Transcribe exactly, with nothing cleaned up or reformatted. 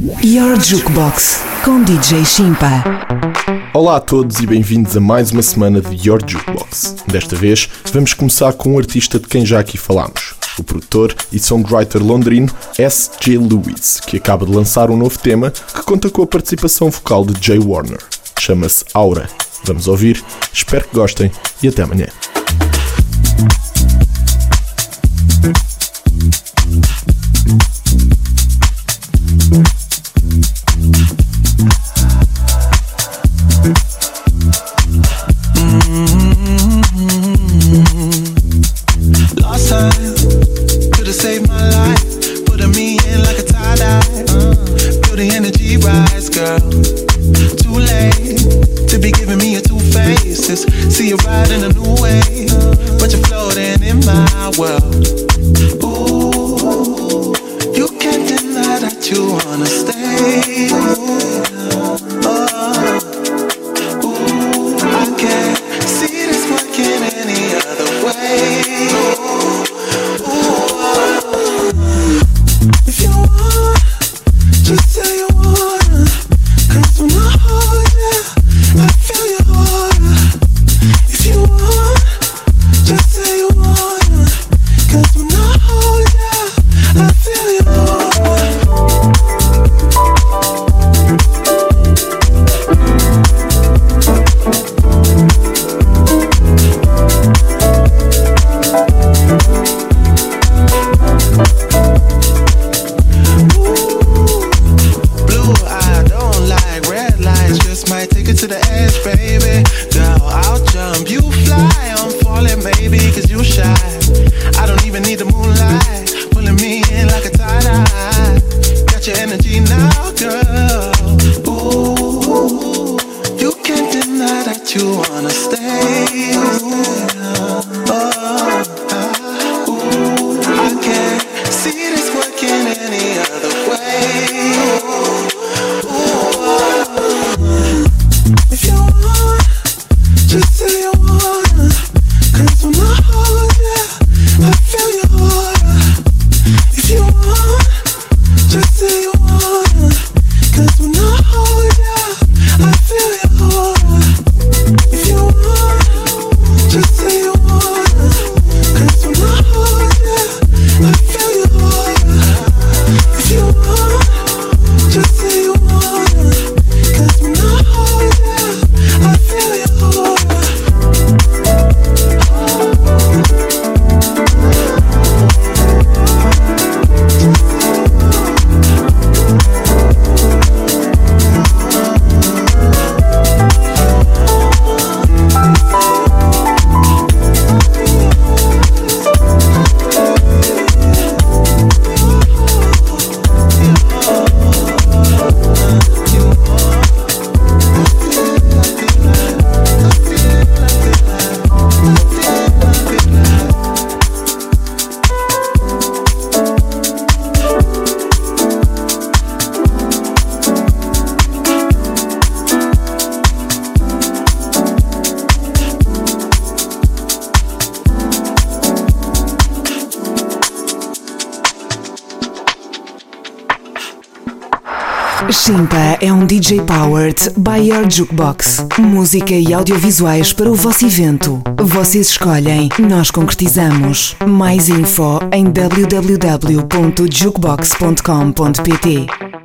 Your Jukebox com D J Shimpa. Olá a todos e bem-vindos a mais uma semana de Your Jukebox. Desta vez vamos começar com um artista de quem já aqui falámos, o produtor e songwriter londrino S J Lewis, que acaba de lançar um novo tema que conta com a participação vocal de Jay Warner. Chama-se Aura. Vamos ouvir, espero que gostem e até amanhã. See you riding a new wave, but you're floating in my world. Ooh, you can't deny that you wanna stay. Oh, ooh, I can't see this working any other way. Ooh, if you want, just say you wanna. 'Cause when I hold you, I feel your aura. If you want, just say you wanna. 'Cause when I hold you, I feel your aura. Blue, I don't like red lights, just might take it to the edge, baby. Girl, I'll jump, you fly, I'm falling, maybe, 'cause you shy. I don't even need the moonlight, pulling me in like a tie-dye. Got your energy now, girl. Ooh, you can't deny that you wanna stay. Oh, ooh, I can't see this working any other way. Ooh, if you want, just say you wanna. 'Cause when I hold you, I feel your aura. If you want, just say you wanna. 'Cause when I hold you, I feel your aura. If you want, just say you wanna. 'Cause when I hold you, I feel your aura. If you want, just say you wanna. 'Cause when I hold you, I feel your aura. Shimpa é um D J powered by Your Jukebox. Música e audiovisuais para o vosso evento. Vocês escolhem, nós concretizamos. Mais info em w w w ponto jukebox ponto com ponto p t.